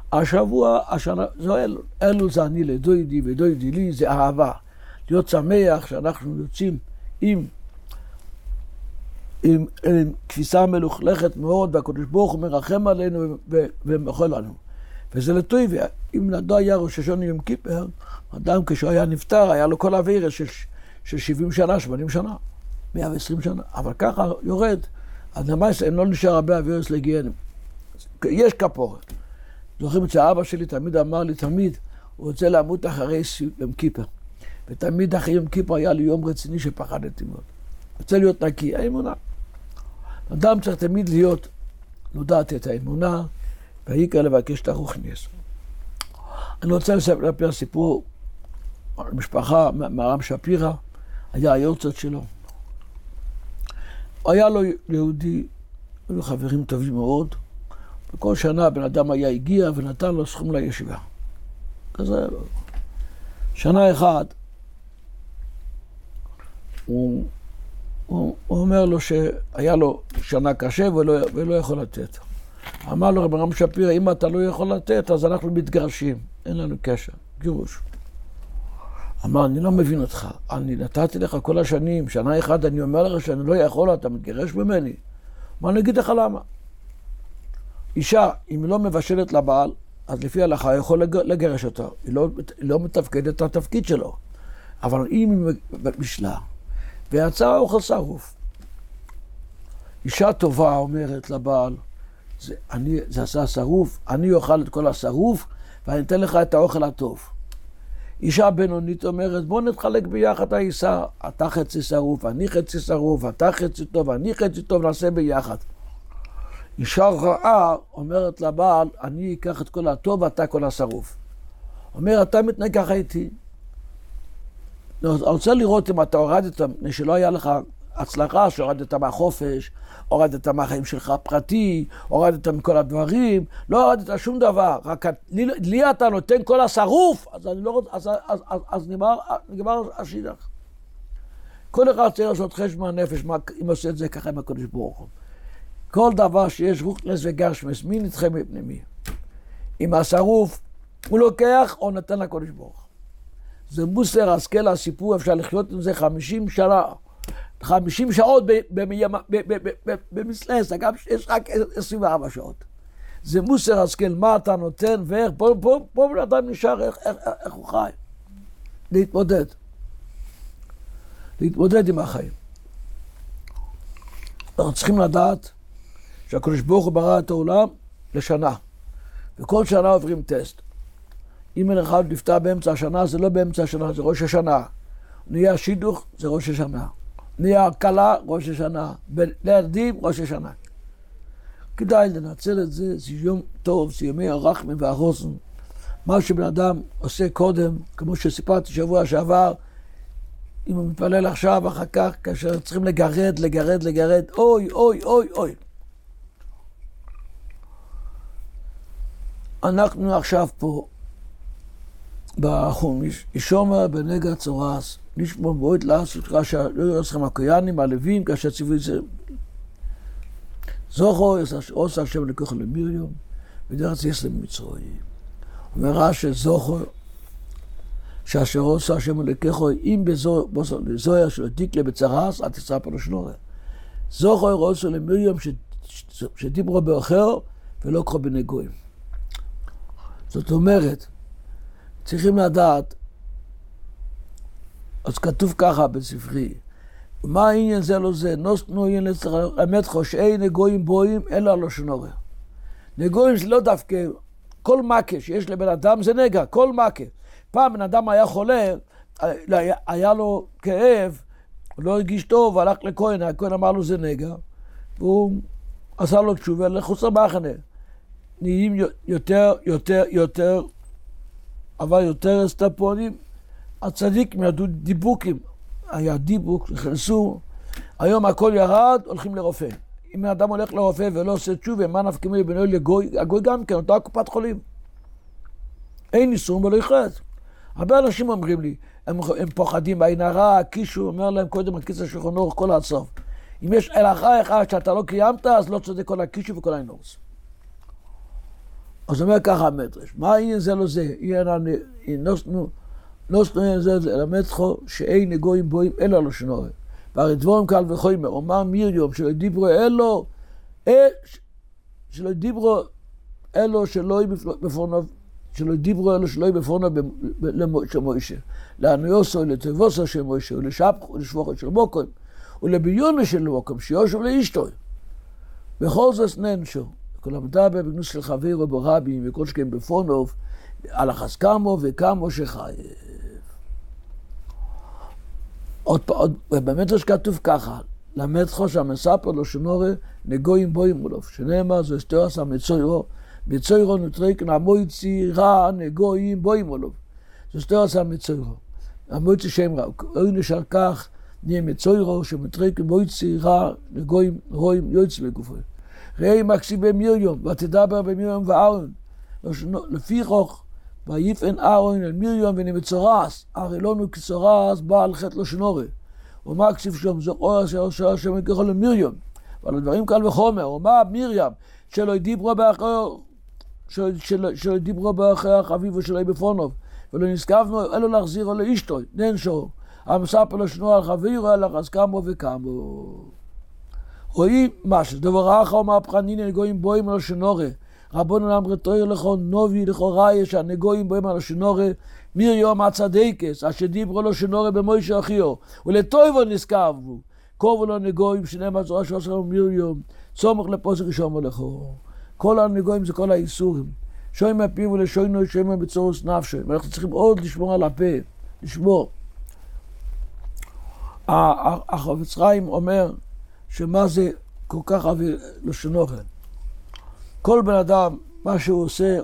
השבוע, השנה, אלו זה אני לדוידי ודוידי לי, זה אהבה. להיות שמח שאנחנו יוצאים עם תפיסה מלוכלכת מאוד, והקדוש ברוך הוא מרחם עלינו ומחול לנו. וזה לטוב, אם לא היה ראש השונה יום כיפר, אדם כשהוא היה נפטר, היה לו כל העבירה של 70 שנה, 80 שנה, 120 שנה, אבל ככה יורד, אז למעשה אין לא נשאר הרבה עבירות לגיהנם. יש כפורת. זוכרים את שהאבא שלי תמיד אמר לי, תמיד הוא רוצה למות אחרי יום כיפר. ותמיד אחרי יום כיפר היה לי יום רציני שפחדתי מאוד. רוצה להיות נקי, האמונה. אדם צריך תמיד להיות, לדעת את האמונה, והעיקר לבקש את הרוחניס. אני רוצה לספר סיפור על משפחה מהרב שפירא, היה היורצייט שלו. היה לו יהודי, היו חברים טובים מאוד, וכל שנה בן אדם היה הגיע ונתן לו סכום לישיבה. כזה, שנה אחת, הוא אומר לו שהיה לו שנה קשה ולא יכול לתת. אמר לו רב שפירא, אם אתה לא יכול לתת, אז אנחנו מתגרשים, אין לנו קשר, גירוש. אמר, אני לא מבין אותך, אני נתתי לך כל השנים, שנה אחת אני אומר לך שאני לא יכול, אתה מתגרש ממני. מה אני אגיד לך למה? אישה, אם היא לא מבשלת לבעל, אז לפי ההלכה יכול לגרש אותה, היא לא מתפקדת את התפקיד שלו. אבל אם היא בשלה, ויצא אוכל שרוף, אישה טובה אומרת לבעל, זה עשה שרוף, אני אוכל את כל השרוף, ואני אתן לך את האוכל הטוב. אישה בינונית אומרת, בוא נתחלק ביחד העיסה, אתה חצי שרוף, אני חצי שרוף, אתה חצי טוב, אני חצי טוב, נעשה ביחד. אישה רעה אומרת לבעל, אני אקח את כל הטוב ואתה כל השרוף. אומר, אתה מתנהג ככה איתי. אני רוצה לראות אם אתה הורדת, שלא היה לך הצלחה, שהורדת מהחופש, הורדת מהחיים שלך פרטי, הורדת מכל הדברים, לא הורדת שום דבר, רק לי אתה נותן כל השרוף, אז אני לא רוצה, אז נגמר השידך. כל אחד צריך לעשות חשבון נפש, אם עושה את זה ככה עם הקדוש ברוך הוא. כל דבר שיש רוחנס וגשמס, מי נדחה מפני מי? אם השרוף הוא לוקח או נתן לקדוש ברוך הוא. זה מוסר השכל הסיפור, אפשר לחיות עם זה 50 שנה. 50 שעות במסלס, אגב, יש רק 24 שעות. זה מוסר השכל, מה אתה נותן ואיך, פה בן אדם נשאר איך הוא חי. להתמודד עם החיים. אנחנו צריכים לדעת שהקדוש ברוך הוא ברא את העולם לשנה, וכל שנה עוברים טסט. אם אין אחד נפטר באמצע השנה, זה לא באמצע השנה, זה ראש השנה. נהיה שידוך, זה ראש השנה. נהיה קלה, ראש השנה. לילדים, ראש השנה. כדאי לנצל את זה, זה יום טוב, זה ימי הרחמים והחוסן. מה שבן אדם עושה קודם, כמו שסיפרתי שבוע שעבר, אם הוא מתפלל עכשיו, אחר כך, כאשר צריכים לגרד, אוי, אוי, אוי, אוי. אנחנו עכשיו פה, בחומיש, ישומר בנגע צורס, נשמור בועט לעשות כאשר לא יוצחם הקויאנים, הלווים, כאשר ציווי את זה. זוכו, עושה השם לקוח למיריום, ודרך זה יש למצרים. אומר רש"י, זוכו, שאשר עושה השם לקחו, אם בזוהר של דיקלה בצרס, אל תספר לו שנורא. זוכו, עושה למיריום, שדיברו באחר, ולא קחו בני גויים. זאת אומרת, צריכים לדעת, אז כתוב ככה בספרי, מה העניין זה לא זה? נוסנו עניין אמת חושאי נגויים בואים, אלא לא שנורא. נגויים זה לא דווקא, כל מכה שיש לבן אדם זה נגע, כל מכה. פעם בן אדם היה חולה, היה לו כאב, לא הרגיש טוב, הלך לכהן, הכהן אמר לו זה נגע, והוא עשה לו תשובה לחוץ למחנה. נהיים יותר, אבל יותר אסטרפונים, הצדיקים ידעו דיבוקים, היה דיבוק, נכנסו, היום הכל ירד, הולכים לרופא. אם האדם הולך לרופא ולא עושה תשובה, מה נפקים לי בנוי לגוי, הגוי גם כן, אותה קופת חולים. אין ניסום ולא יחרץ. הרבה אנשים אומרים לי, הם פוחדים בעין הרע, הקישו, אומר להם קודם הכיס השולחן אורך כל הסוף. אם יש הלכה אחד שאתה לא קיימת, אז לא צודק כל הקישו וכל העינורס. אז אומר ככה המדרש, מה העניין זה לא זה? נוסנו אין זה למדחו שאין נגויים בואים אלא לא שנורא. והרי דבורם קל וחומר, אומר מיריום שלא דיברו אלו, שלא דיברו אלו שלא בפורנו, שלא דיברו אלו שלא בפורנו של מוישה. לענויוסו, לטבוסו של מוישה, ולשפחו, ולשפוחו של מוקם, ולביונו של מוקם, שיושו לאשתו. בכל זאת ננשו. כל המדבר בגנוס של חברו ברבים וכל שכם בפונוב, על החזקמו וכמו שחייב. עוד במדרש כתוב ככה, למדחו שהמספר לו שנורא נגויים בואים מולוף, שנאמר זו אסתרס המצוירו, מצוירו נטריק נמויצי רע נגויים בואים מולוף. זו אסתרס המצוירו, המויצי שם רע, אוי נשאר כך נהיה מצוירו שמטריק מויצי רע נגויים רואים יוצא בגופו. ראי מקסיב במיריום, ותדבר במיריום וארון. לפי חוך, ויפן ארון אל מיריום ונמצורס, הרי לא נקצורס בעל חטא לא שנורא. ומקסיב שום זוכר אשר השם יקחו למיריום. אבל הדברים קל וחומר, ומה מיריום, שלא דיברו באחר חביבו שלו בפונוב, ולא נזכבנו אלו להחזירו לאשתו, ננשו, המספר לו שנורא על חבירו, אלא חזקמו וכמו. רואים משהו, דבר אחר מהפכנין נגויים בואים על השנורא, רבונו אמרי תויר לכו נובי לכו ראיה שהנגויים בואים על השנורא, מיריום הצדקס, אשר דיברו לו שנורא במוישה אחיו, ולטויבו נזכבו, קובו לו נגויים שנאמר זרוע שעושה לו מיריום, צומח לפוסק ראשון ולכו. כל הנגויים זה כל האיסורים, שוי מהפיו ולשוינו שוי בצורוס נפשו, ואנחנו צריכים עוד לשמור על הפה, לשמור. החפץ חיים אומר, שמה זה כל כך אבי לשונוכן. כל בן אדם, מה שהוא עושה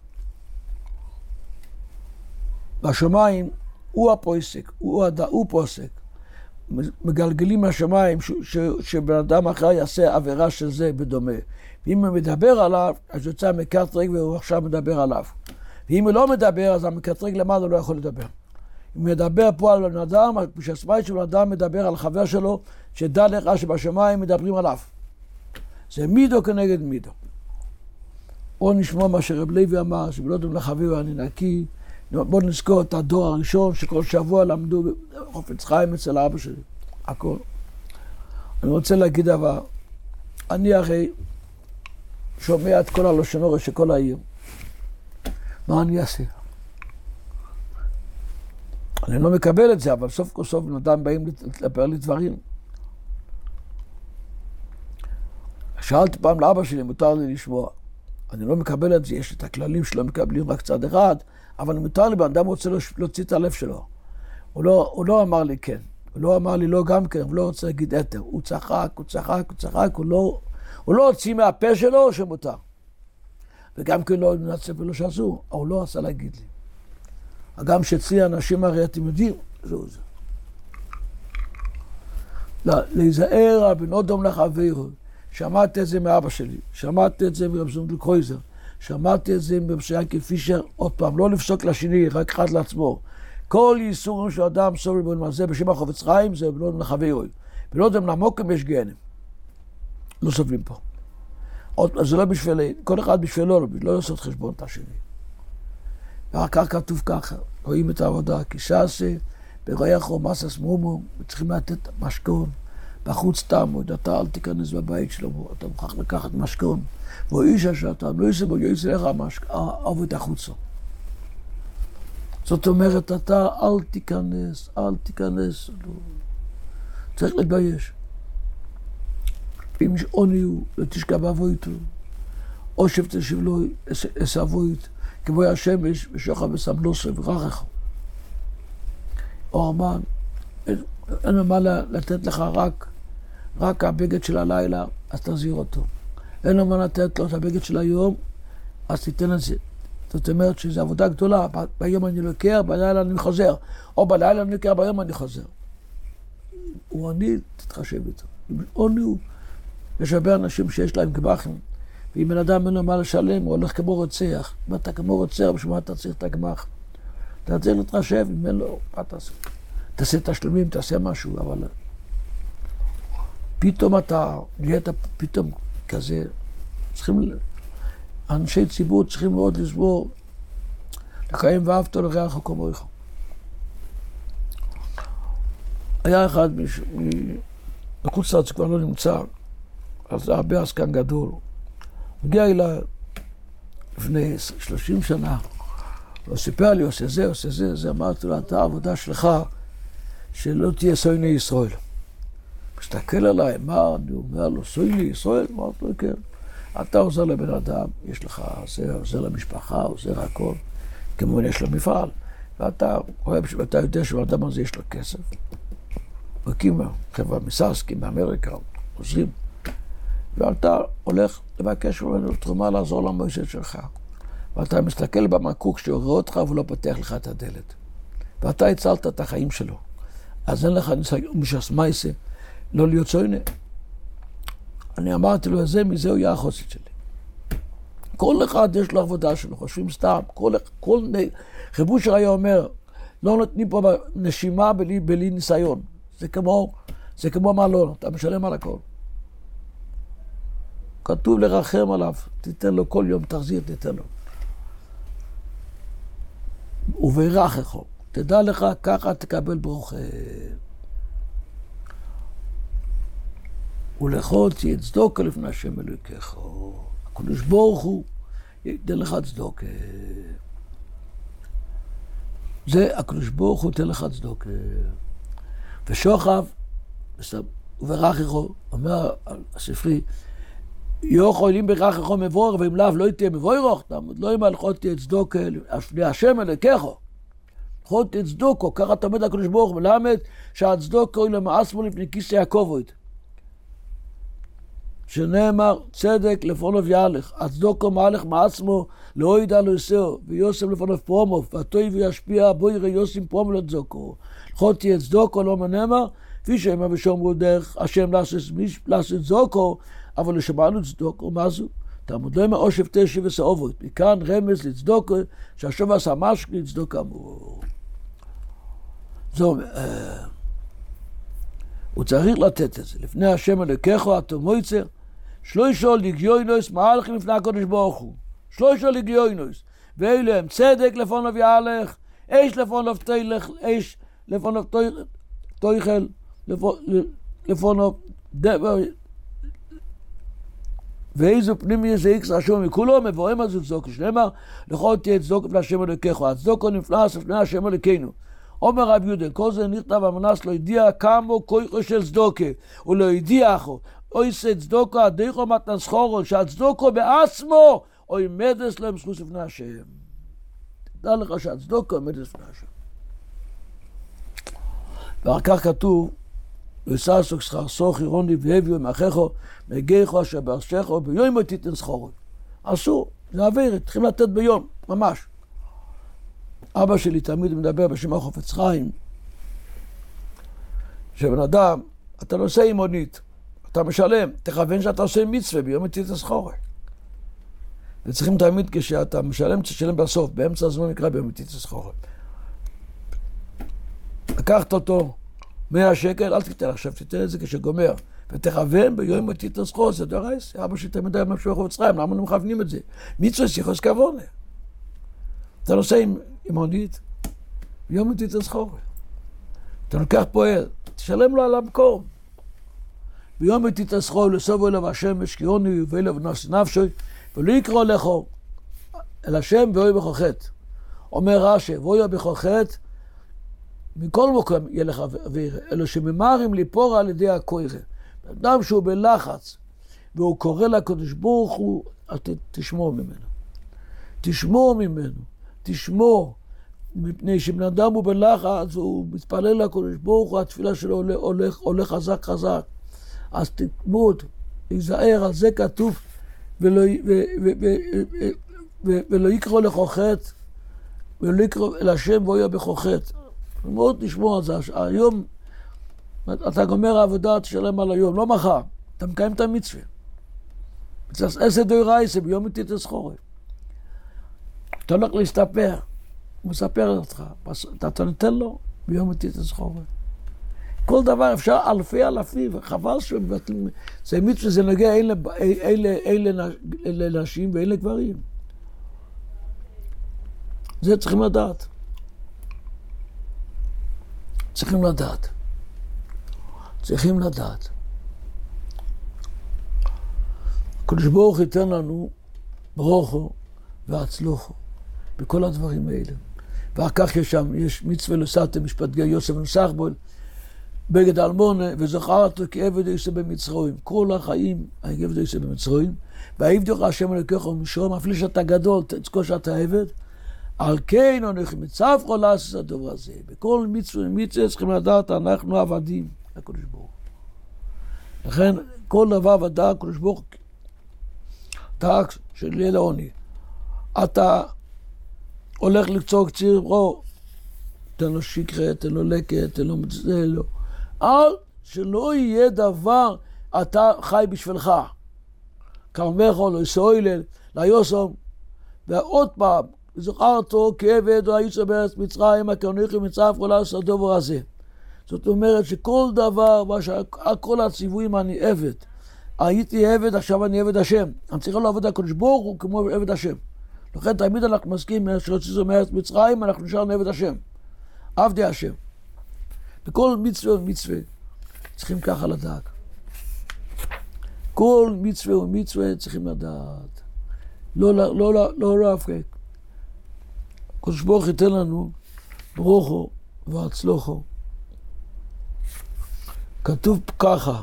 בשמיים, הוא הפוסק, הוא פוסק. מגלגלים מהשמיים שבן אדם אחר יעשה עבירה של זה בדומה. ואם הוא מדבר עליו, אז יוצא מקטרג והוא עכשיו מדבר עליו. ואם הוא לא מדבר, אז המקטרג למעלה לא יכול לדבר. אם מדבר פה על בן אדם, כשהסמאי של בן אדם מדבר על חבר שלו, שדע לך שבשמיים מדברים עליו. זה מידו כנגד מידו. או נשמע מה שרב לוי אמר, שבלא יודעים לחבר אני נקי. בואו נזכור את הדור הראשון, שכל שבוע למדו בחפץ חיים אצל אבא שלי. הכל. אני רוצה להגיד אבל, אני הרי שומע את כל הלשונורת של כל העיר. מה אני אעשה? אני לא מקבל את זה, אבל סוף כל סוף בן אדם באים לספר לי דברים. שאלתי פעם לאבא שלי, מותר לי לשמוע. אני לא מקבל את זה, יש את הכללים שלא מקבלים רק צד אחד, אבל מותר לי, בן אדם רוצה להוציא את הלב שלו. הוא לא אמר לי כן, הוא לא אמר לי לא גם כן, הוא לא רוצה להגיד אתר. הוא צחק, הוא לא הוציא מהפה שלו שמותר. וגם כן לא נצא ולא שאסור, הוא לא רצה להגיד לי. גם שאצלי אנשים הרי אתם יודעים, זהו זה. להיזהר בן אדם לחברו. שמעתי את זה מאבא שלי, שמעתי את זה מרב זונדל קרויזר, שמעתי את זה מרב שיינקל פישר, עוד פעם, לא לפסוק לשני, רק אחד לעצמו. כל ייסורים של אדם סובל בו למעשה בשם החפץ חיים, זה בן אדם לחברו. בן אדם למוקם יש גיהנם. לא סובלים פה. זה לא בשבילי, כל אחד בשבילו, לא לעשות חשבון את השני. ואחר כך כתוב ככה, רואים את העבודה, כי שעשה, ברויחו, מסס מומו, וצריכים לתת משכון, בחוץ תעמוד, אתה אל תיכנס בבית שלו, אתה מוכרח לקחת משכון, והוא איש אשר אתה לא יעשה בו, יעשה לך עבוד החוצה. זאת אומרת, אתה אל תיכנס, צריך להתבייש. אם יש עוני הוא, לא תשכב אבויתו, או שתשיב לו אסבוית, כמו השמש ושוכב וסמלוסו ורחך. או אמן, אין מה לתת לך רק הבגד של הלילה, אז תחזיר אותו. אין מה לתת לו את הבגד של היום, אז תיתן את זה. זאת אומרת שזו עבודה גדולה, ביום אני לוקח, בלילה אני חוזר, או בלילה אני לוקח, ביום אני חוזר. הוא עני, תתחשב איתו. עוני הוא, יש הרבה אנשים שיש להם גמחים, ואם בן אדם אין לו מה לשלם, הוא הולך כמו רוצח. אם אתה כמו רוצח, בשביל מה אתה צריך את הגמח? אתה צריך להתחשב, אם אין לו, מה תעשה? תעשה תשלומים, תעשה משהו, אבל פתאום אתה נהיית פתאום כזה, צריכים אנשי ציבור צריכים מאוד לסבור, לקיים ואהבת לרעך כמוך. היה אחד בחוץ לארץ שכבר לא נמצא, אז זה הרבה עסקן גדול. הגיע אליי לפני 30 שנה, הוא סיפר לי, עושה זה, אמרתי לו, אתה העבודה שלך, שלא תהיה סויני ישראל. מסתכל עליי, מה אני אומר לו, סויני ישראל? אמרתי לו, כן. אתה עוזר לבן אדם, יש לך עוזר למשפחה, עוזר הכל, כמו יש לו מפעל, ואתה יודע שבאדם הזה יש לו כסף. מקים חברה מסרסקי, מאמריקה, עוזרים, ואתה הולך לבקש ממנו תרומה לעזור למויסד שלך. ואתה מסתכל במקוק שהוא רואה אותך ולא פותח לך את הדלת. ואתה הצלת את החיים שלו. אז אין לך ניסיון משס מייסה לא להיות סוינה. אני אמרתי לו, מזה הוא יהיה החוסית שלי. כל אחד יש לו עבודה שלו, חושבים סתם. כל חיבושר היה אומר, לא נותנים פה נשימה בלי ניסיון. זה כמו מלון, אתה משלם על הכל. כתוב לרחם עליו, תיתן לו כל יום, תחזיר, תיתן לו. ובירכך, תדע לך, ככה תקבל ברוכה. ולכל תהיה צדוקה לפני השם אלוהיך. הקדוש ברוך הוא ייתן לך צדוקה. זה הקדוש ברוך הוא ייתן לך צדוקה. ושוכב, וברכך, אומר הספרי, יכולים ברכך מבורר, ואם לאו לא תהיה מבורר, לא אם הלכות תהיה צדוקה, לפני השם אלוהיך. הלכות תהיה צדוקה, ככה תמיד הקדוש ברוך הוא מלמד, שהצדוקה הוא למעצמו לפני כיסא יעקב. שנאמר צדק לפונוב יהלך, הצדוקו מהלך מעצמו לא ידע לו יסעו, ויוסם לפונוב פרומוב, והטוי וישפיע בו יראה יוסם פרומוב לצדוקו. לכות תהיה צדוקו לא מנאמר, כפי שאמר ושומרו דרך השם לעשות צדוקו, אבל לשמענו צדוקו, מה זו? תעמוד לא אמר או שבטי שבס האובות, מכאן רמז לצדוקו, שהשוב עשה משק לצדוקו אמור. זו, הוא צריך לתת את זה, לפני השם אלוהיך, אתה מויצר, שלושה לגיונוס מהלכים לפני הקדוש ברוך הוא. שלושה לגיונוס. ואלה הם צדק לפונוב יהלך, אש לפונוב תילך, אש לפונוב תויכל, לפונוב דבר. ואיזו פנימי איזה איקס רשום מכולו, מבואים על זה צדוקה. שנאמר, לכל תהיה צדוקה לפני השם אלוהיך. הצדוקה נפלס לפני השם אלוהינו. אומר רב יהודה, כל זה נכתב המנס לא ידיע כמו כוחו של צדוקה, הוא לא ידיע אחו. אוי צדוקו הדייכו מתן סחורו, שהצדוקו בעצמו, אוי מדס להם זכוס לפני השם. תדע לך שהצדוקו מדס לפני השם. ואחר כך כתוב, וססוק שכר סוכי רוני והביאו מאחיכו, מגיחו אשר ברשכו, ביום תיתן סחורו. אסור, זה עבירת, צריכים לתת ביום, ממש. אבא שלי תמיד מדבר בשם החופץ חיים, שבן אדם, אתה נוסע עם מונית, אתה משלם, תכוון שאתה עושה מצווה ביום תיתן סחורו. וצריכים תמיד כשאתה משלם, תשלם בסוף, באמצע הזמן נקרא ביום תיתן סחורו. לקחת אותו 100 שקל, אל תיתן עכשיו, תיתן את זה כשגומר, ותכוון ביום תיתן סחורו, זה דורס, אבא שלי תמיד היה משהו החופץ חיים, למה לא מכוונים את זה? מצווה שיחוס כבונה. אתה נוסע עם מונית, ביום תיתן סחורו. אתה לוקח פועל, תשלם לו על המקום. ביום תיתן סחורו לסובו אליו השם ושקיעוני ואליו נפשי נפשי, ולא יקרא לכו אל השם ואוי בכוחת. אומר רש"י, ואוי בכוחת, מכל מקום יהיה לך וירא, אלו שממהרים ליפור על ידי הכוירה. אדם שהוא בלחץ, והוא קורא לקדוש ברוך הוא, תשמור ממנו. תשמור ממנו. תשמור. מפני שבן אדם הוא בלחץ, הוא מתפלל לקדוש ברוך הוא, התפילה שלו עולה חזק חזק. אז תתמוד, תיזהר, על זה כתוב, ולא יקרא לכוחת, ולא יקרא אל השם ואויה בכוחת. מאוד תשמור על זה. היום, אתה גומר העבודה, תשלם על היום, לא מחר. אתה מקיים את המצווה. מצטעס עשר דאורייסה, ביום תיתן סחורו. אתה הולך להסתפר, הוא מספר אותך, אתה נותן לו, ביום תיתן סחורו. כל דבר אפשר אלפים, וחבל שמבטלים. זה מצווה, זה נוגע אלה נשים ואלה גברים. זה צריכים לדעת. צריכים לדעת. הקדוש ברוך ייתן לנו ברוכו והצלוחו בכל הדברים האלה. ואחר כך יש מצווה לסתם משפט גיא יוסף ונוסח בו, בגד אלמונה, וזכרת כעבד יוסף במצרים. כל החיים עבד יוסף במצרים, והעבדך השם אלוקיך ומשום, אפילו שאתה גדול, תזכור שאתה עבד, על כן אנחנו מצווך לעשות את הדבר הזה. בכל מצווה צריכים לדעת, אנחנו עבדים לקדוש ברוך. לכן כל דבר ודע הקדוש ברוך, דאג של ליל העוני. אתה הולך לקצור קציר, תן לו שקרה, תן לו לקט, תן לו מצזה, לא. שלא יהיה דבר, אתה חי בשבילך. כרמךו, לא יסוילל, לא יוסום. ועוד פעם, זכרתו כעבד, או היצא בארץ מצרים, הכרניכי מצף, כל לעשות הדבר הזה. זאת אומרת שכל דבר, כל הציוויים אני עבד. הייתי עבד, עכשיו אני עבד השם. אני צריך לעבוד הקדוש ברוך הוא כמו עבד השם. לכן תמיד אנחנו מסכים שרצינו מארץ מצרים, אנחנו נשארנו עבד השם. עבדי השם. בכל מצווה ומצווה צריכים ככה לדעת. כל מצווה ומצווה צריכים לדעת. לא להפקק. הקדוש ברוך ייתן לנו ברוכו והצלוחו. כתוב ככה.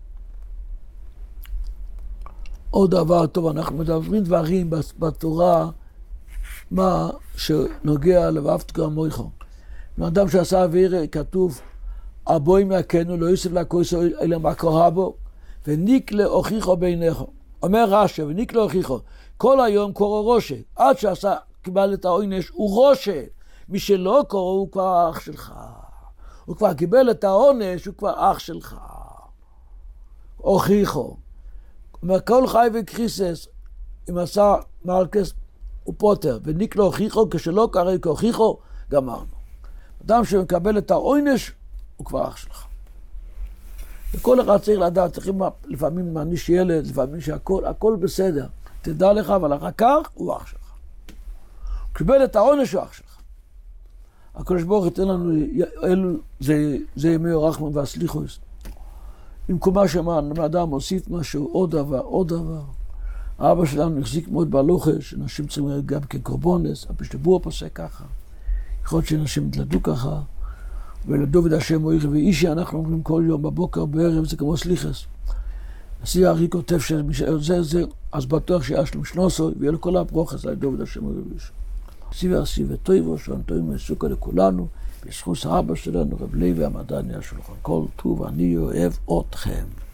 עוד דבר טוב, אנחנו מדברים דברים בתורה, מה שנוגע לבאבט כמוך. לאדם שעשה עבירה, כתוב, הבוי מהקנו, לא יוסף לכויסו אלא מה קרה בו, וניקלה הוכיחו בעיניך. אומר רש"י, וניקלה הוכיחו. כל היום קורא ראשה, עד שעשה, קיבל את העונש, הוא ראשה. מי שלא קורא, הוא כבר אח שלך. הוא כבר קיבל את העונש, הוא כבר אח שלך. הוכיחו. אומר, כל חי וקריסס, אם עשה מלכס, הוא פוטר, וניקלה הוכיחו, כשלא קרא כהוכיחו, גמרנו. אדם שמקבל את העונש, הוא כבר אח שלך. וכל אחד צריך לדעת, צריכים לפעמים מעניש ילד, לפעמים שהכל בסדר. תדע לך, אבל אחר כך הוא אח שלך. קבל את העונש, הוא אח שלך. הקדוש ברוך ייתן לנו, זה ימי הרחמים והסליחוס. עם קומה שמן, האדם מוסיף משהו, עוד דבר. האבא שלנו החזיק מאוד בהלוכה, שאנשים צריכים להיות גם כקורבונס, הפשטבור פוסק ככה. יכול להיות שאנשים יתלדו ככה, ולדוד השם מויך ואישי, אנחנו אומרים כל יום בבוקר, בערב, זה כמו סליחס. נשיא הארי כותב שזה, אז בטוח שיש לו שנוסו, ויהיה לו כל הברוכס, לדוד השם מויך ואישי. סיבי וטויבו, שאנטוים מסוכו לכולנו, בזכות האבא שלנו, רב לוי המדעני השולחן. כל טוב, אני אוהב אתכם.